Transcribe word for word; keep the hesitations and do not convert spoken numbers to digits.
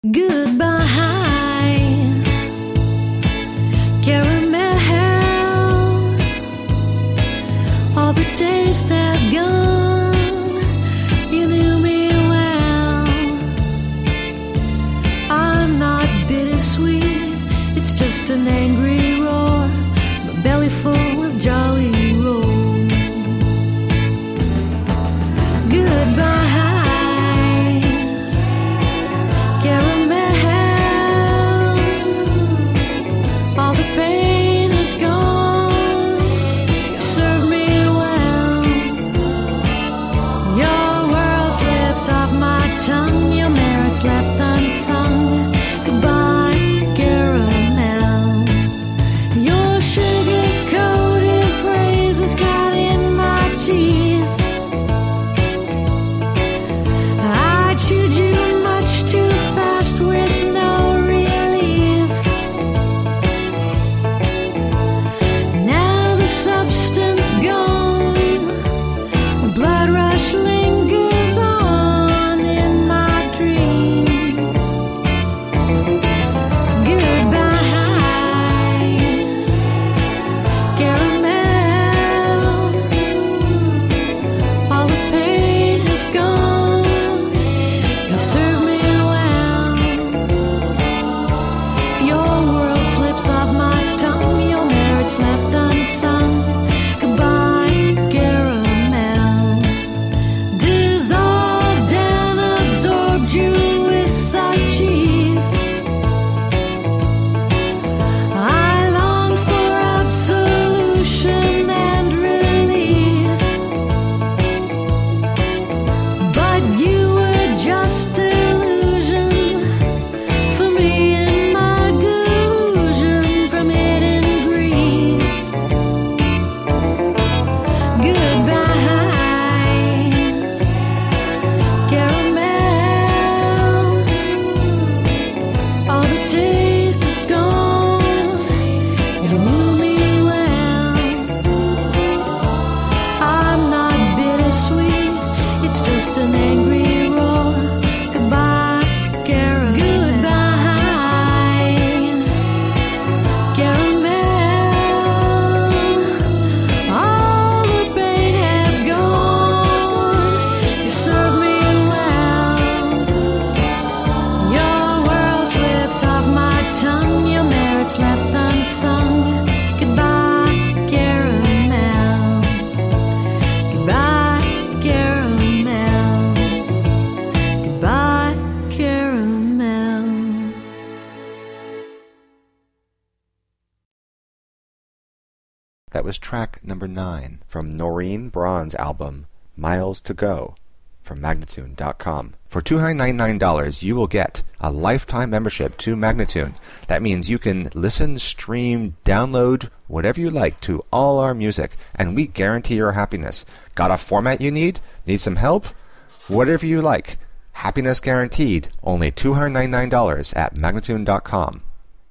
Goodbye, caramel. All the taste has gone. You knew me well. I'm not bittersweet. It's just an angry roar. My belly full of jolly rolls. Goodbye. Tongue, your merits left unsung. Goodbye, caramel. Your sugar-coated phrases got in my teeth. I chewed you much too fast with no relief. Now the substance gone, blood rush lingers on. That was track number nine from Noreen Braun's album, Miles to Go, from Magnatune dot com. For two hundred ninety-nine dollars, you will get a lifetime membership to Magnatune. That means you can listen, stream, download, whatever you like to all our music, and we guarantee your happiness. Got a format you need? Need some help? Whatever you like. Happiness guaranteed. Only two hundred ninety-nine dollars at Magnatune dot com.